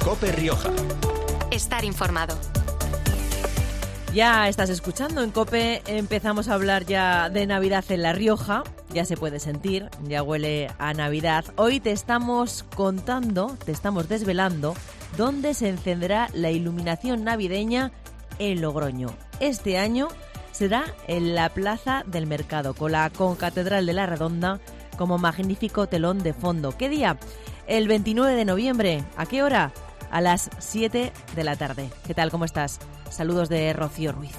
COPE Rioja. Estar informado. Ya estás escuchando en COPE, empezamos a hablar ya de Navidad en La Rioja, ya se puede sentir, ya huele a Navidad. Hoy te estamos contando, te estamos desvelando dónde se encenderá la iluminación navideña en Logroño. Este año será en la Plaza del Mercado, con la Concatedral de la Redonda como magnífico telón de fondo. ¿Qué día? El 29 de noviembre. ¿A qué hora? A las 7 de la tarde. ¿Qué tal? ¿Cómo estás? Saludos de Rocío Ruiz.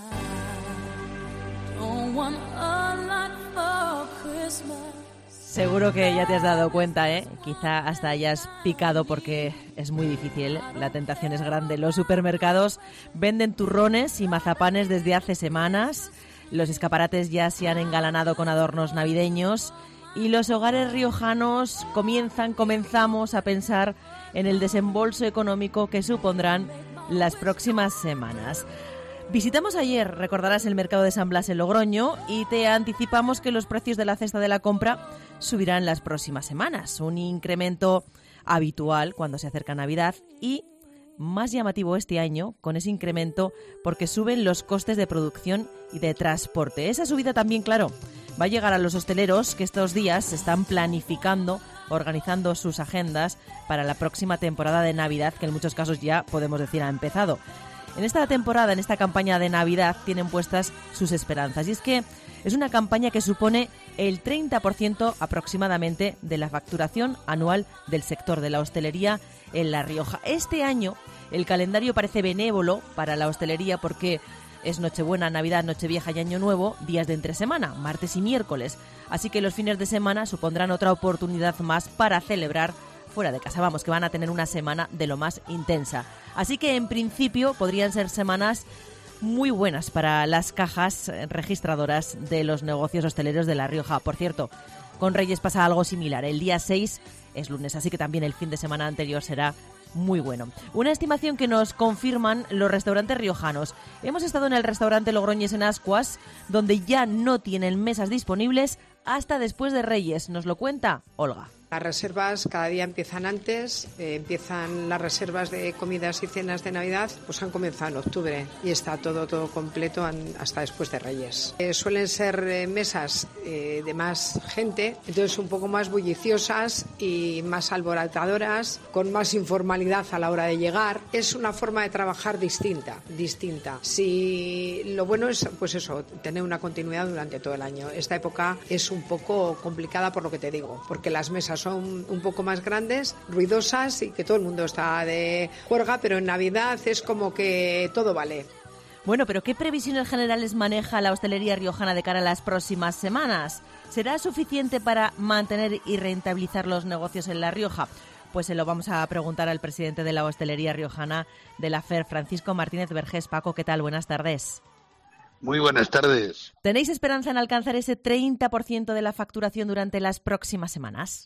Seguro que ya te has dado cuenta, ¿eh? Quizá hasta hayas picado porque es muy difícil, ¿eh? La tentación es grande. Los supermercados venden turrones y mazapanes desde hace semanas. Los escaparates ya se han engalanado con adornos navideños. Y los hogares riojanos comenzamos a pensar en el desembolso económico que supondrán las próximas semanas. Visitamos ayer, recordarás, el mercado de San Blas en Logroño y te anticipamos que los precios de la cesta de la compra subirán las próximas semanas. Un incremento habitual cuando se acerca Navidad y más llamativo este año con ese incremento porque suben los costes de producción y de transporte. Esa subida también, claro, va a llegar a los hosteleros que estos días están planificando, organizando sus agendas para la próxima temporada de Navidad, que en muchos casos ya podemos decir ha empezado. En esta temporada, en esta campaña de Navidad, tienen puestas sus esperanzas. Y es que es una campaña que supone el 30% aproximadamente de la facturación anual del sector de la hostelería en La Rioja. Este año el calendario parece benévolo para la hostelería porque es Nochebuena, Navidad, Nochevieja y Año Nuevo, días de entresemana, martes y miércoles. Así que los fines de semana supondrán otra oportunidad más para celebrar fuera de casa. Vamos, que van a tener una semana de lo más intensa. Así que en principio podrían ser semanas muy buenas para las cajas registradoras de los negocios hosteleros de La Rioja. Por cierto, con Reyes pasa algo similar. El día 6 es lunes, así que también el fin de semana anterior será muy bueno. Una estimación que nos confirman los restaurantes riojanos. Hemos estado en el restaurante Logroñés en Ascuas, donde ya no tienen mesas disponibles hasta después de Reyes. Nos lo cuenta Olga. Las reservas cada día empiezan antes, empiezan las reservas de comidas y cenas de Navidad, pues han comenzado en octubre y está todo completo hasta después de Reyes. Suelen ser mesas de más gente, entonces un poco más bulliciosas y más alborotadoras, con más informalidad a la hora de llegar. Es una forma de trabajar distinta. Si lo bueno es, pues eso, tener una continuidad durante todo el año. Esta época es un poco complicada por lo que te digo, porque las mesas son un poco más grandes, ruidosas y que todo el mundo está de juerga, pero en Navidad es como que todo vale. Bueno, pero ¿qué previsiones generales maneja la hostelería riojana de cara a las próximas semanas? ¿Será suficiente para mantener y rentabilizar los negocios en La Rioja? Pues se lo vamos a preguntar al presidente de la hostelería riojana de la FER, Francisco Martínez Vergés. Paco, ¿qué tal? Buenas tardes. Muy buenas tardes. ¿Tenéis esperanza en alcanzar ese 30% de la facturación durante las próximas semanas?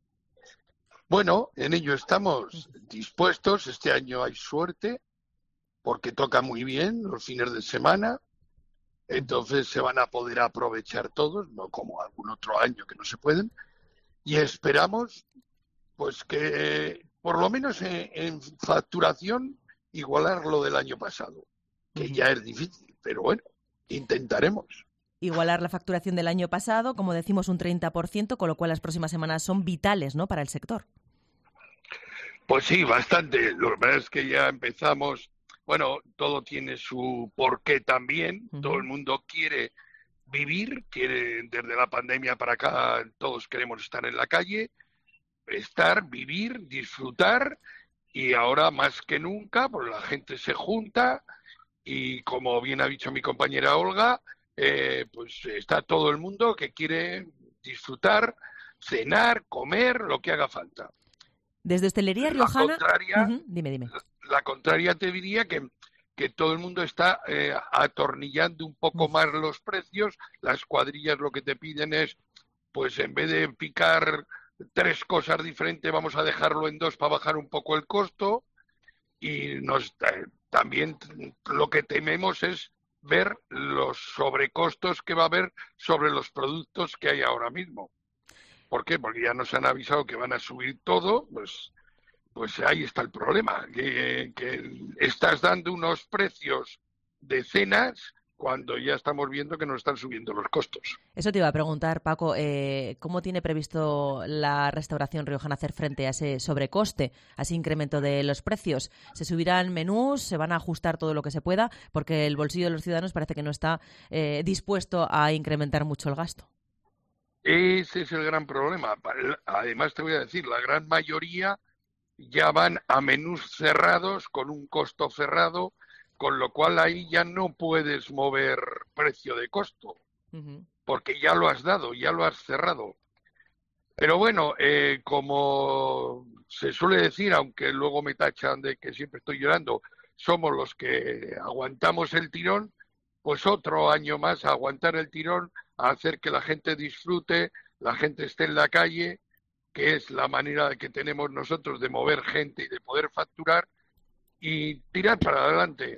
Bueno, en ello estamos dispuestos. Este año hay suerte porque toca muy bien los fines de semana. Entonces se van a poder aprovechar todos, no como algún otro año que no se pueden. Y esperamos pues que por lo menos en facturación igualar lo del año pasado, que ya es difícil, pero bueno, intentaremos. Igualar la facturación del año pasado, como decimos, un 30%, con lo cual las próximas semanas son vitales, ¿no?, para el sector. Pues sí, bastante. Lo verdad es que ya empezamos, bueno, todo tiene su porqué también. Todo el mundo quiere vivir, desde la pandemia para acá, todos queremos estar en la calle, vivir, disfrutar, y ahora más que nunca, pues la gente se junta y, como bien ha dicho mi compañera Olga, pues está todo el mundo que quiere disfrutar, cenar, comer, lo que haga falta. Desde hostelería riojana... Dime. La contraria te diría que todo el mundo está atornillando un poco más los precios. Las cuadrillas lo que te piden es, pues en vez de picar 3 cosas diferentes, vamos a dejarlo en 2 para bajar un poco el costo. Y también lo que tememos es ver los sobrecostos que va a haber sobre los productos que hay ahora mismo. ¿Por qué? Porque ya nos han avisado que van a subir todo, pues pues ahí está el problema, que estás dando unos precios de cenas cuando ya estamos viendo que nos están subiendo los costos. Eso te iba a preguntar, Paco, ¿cómo tiene previsto la restauración riojana hacer frente a ese sobrecoste, a ese incremento de los precios? ¿Se subirán menús? ¿Se van a ajustar todo lo que se pueda? Porque el bolsillo de los ciudadanos parece que no está dispuesto a incrementar mucho el gasto. Ese es el gran problema. Además, te voy a decir, la gran mayoría ya van a menús cerrados con un costo cerrado, con lo cual ahí ya no puedes mover precio de costo, porque ya lo has dado, ya lo has cerrado. Pero bueno, como se suele decir, aunque luego me tachan de que siempre estoy llorando, somos los que aguantamos el tirón, pues otro año más a aguantar el tirón, a hacer que la gente disfrute, la gente esté en la calle, que es la manera que tenemos nosotros de mover gente y de poder facturar, y tirar para adelante.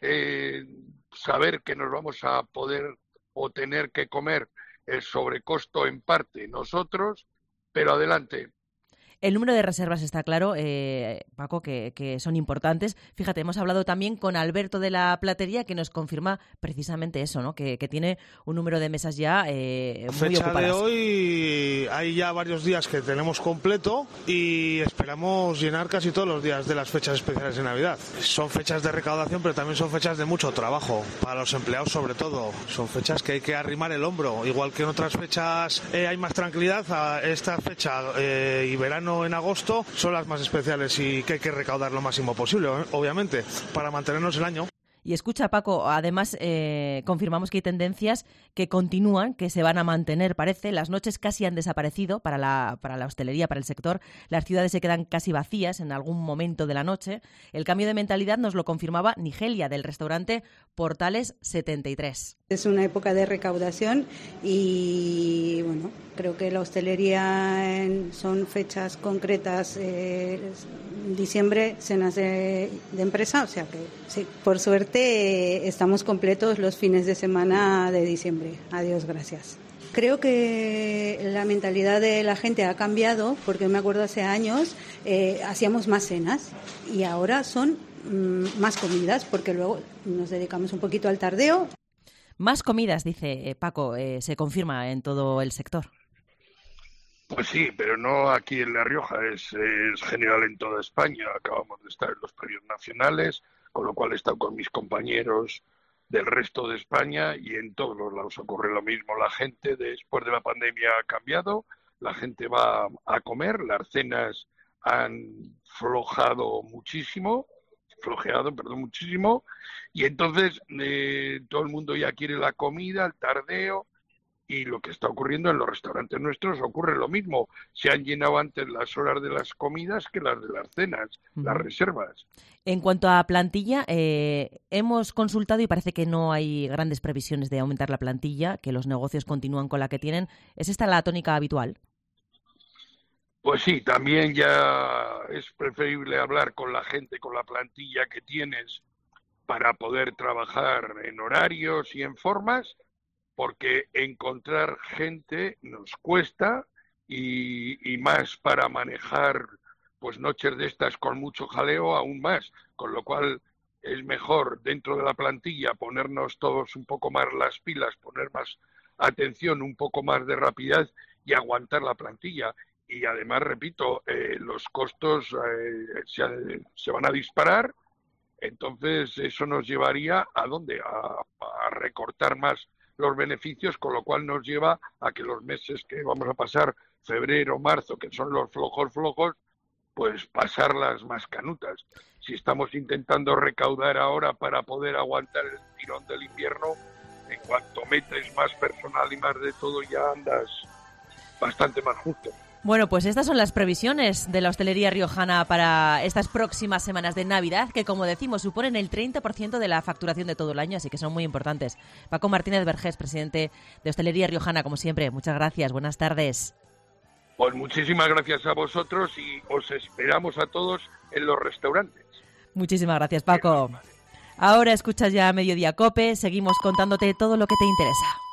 Saber que nos vamos a poder o tener que comer el sobrecosto en parte nosotros, pero adelante. El número de reservas está claro, Paco, que son importantes. Fíjate, hemos hablado también con Alberto de la Platería, que nos confirma precisamente eso, ¿no? Que tiene un número de mesas ya muy fecha ocupadas. De hoy hay ya varios días que tenemos completo y esperamos llenar casi todos los días de las fechas especiales de Navidad. Son fechas de recaudación, pero también son fechas de mucho trabajo, para los empleados sobre todo. Son fechas que hay que arrimar el hombro. Igual que en otras fechas hay más tranquilidad, esta fecha y verano en agosto son las más especiales y que hay que recaudar lo máximo posible, obviamente, para mantenernos el año. Y escucha, Paco, además confirmamos que hay tendencias que continúan, que se van a mantener, parece. Las noches casi han desaparecido para la hostelería, para el sector. Las ciudades se quedan casi vacías en algún momento de la noche. El cambio de mentalidad nos lo confirmaba Nigelia, del restaurante Portales 73. Es una época de recaudación y, bueno, creo que la hostelería son fechas concretas. Diciembre, cenas de empresa, o sea que sí, por suerte estamos completos los fines de semana de diciembre. Adiós, gracias. Creo que la mentalidad de la gente ha cambiado, porque me acuerdo hace años hacíamos más cenas y ahora son más comidas, porque luego nos dedicamos un poquito al tardeo. Más comidas, dice Paco, se confirma en todo el sector. Pues sí, pero no aquí en La Rioja, es general en toda España. Acabamos de estar en los premios nacionales, con lo cual he estado con mis compañeros del resto de España y en todos los lados ocurre lo mismo. La gente después de la pandemia ha cambiado, la gente va a comer, las cenas han flojeado muchísimo, y entonces todo el mundo ya quiere la comida, el tardeo. Y lo que está ocurriendo en los restaurantes nuestros ocurre lo mismo. Se han llenado antes las horas de las comidas que las de las cenas, las reservas. En cuanto a plantilla, hemos consultado y parece que no hay grandes previsiones de aumentar la plantilla, que los negocios continúan con la que tienen. ¿Es esta la tónica habitual? Pues sí, también ya es preferible hablar con la gente, con la plantilla que tienes para poder trabajar en horarios y en formas, porque encontrar gente nos cuesta y más para manejar pues noches de estas con mucho jaleo aún más, con lo cual es mejor dentro de la plantilla ponernos todos un poco más las pilas, poner más atención, un poco más de rapidez y aguantar la plantilla. Y además, repito, los costos se van a disparar, entonces eso nos llevaría ¿a dónde? A recortar más los beneficios, con lo cual nos lleva a que los meses que vamos a pasar, febrero, marzo, que son los flojos, pues pasarlas más canutas. Si estamos intentando recaudar ahora para poder aguantar el tirón del invierno, en cuanto metes más personal y más de todo, ya andas bastante más justo. Bueno, pues estas son las previsiones de la hostelería riojana para estas próximas semanas de Navidad, que, como decimos, suponen el 30% de la facturación de todo el año, así que son muy importantes. Paco Martínez Vergés, presidente de Hostelería Riojana, como siempre, muchas gracias, buenas tardes. Pues muchísimas gracias a vosotros y os esperamos a todos en los restaurantes. Muchísimas gracias, Paco. Ahora escuchas ya Mediodía COPE, seguimos contándote todo lo que te interesa.